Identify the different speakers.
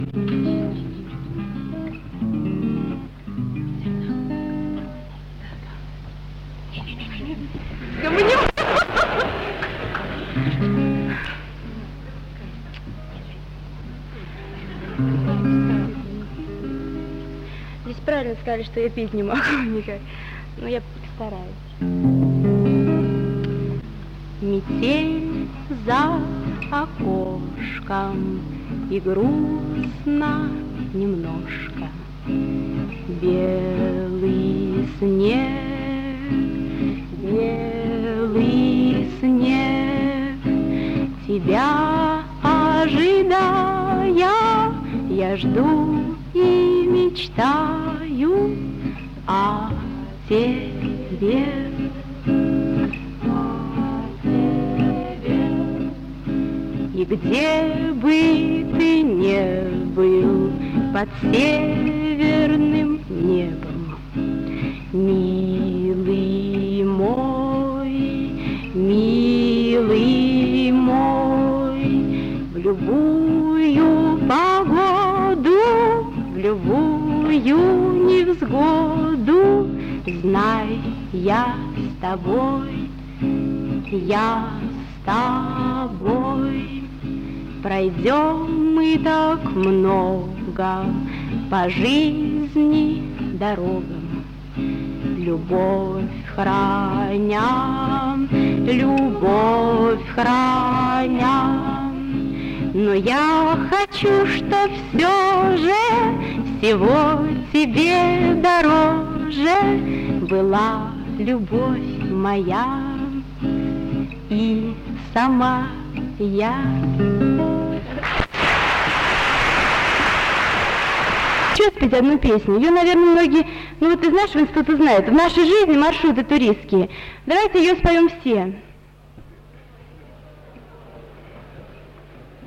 Speaker 1: Здесь правильно сказали, что я петь не могу никак, но я постараюсь. Метель за окошком, и грустно немножко. Белый снег, тебя ожидая, я жду и мечтаю о тебе. И где бы ты не был под северным небом, милый мой, в любую погоду, в любую невзгоду, знай, я с тобой, я с тобой. Пройдем мы так много по жизни дорогам, любовь храня, но я хочу, чтоб все же всего тебе дороже была любовь моя и сама я. Хочу спеть одну песню. Ее, наверное, многие, ну вот из нашего института знают. В нашей жизни маршруты туристские. Давайте ее споем все.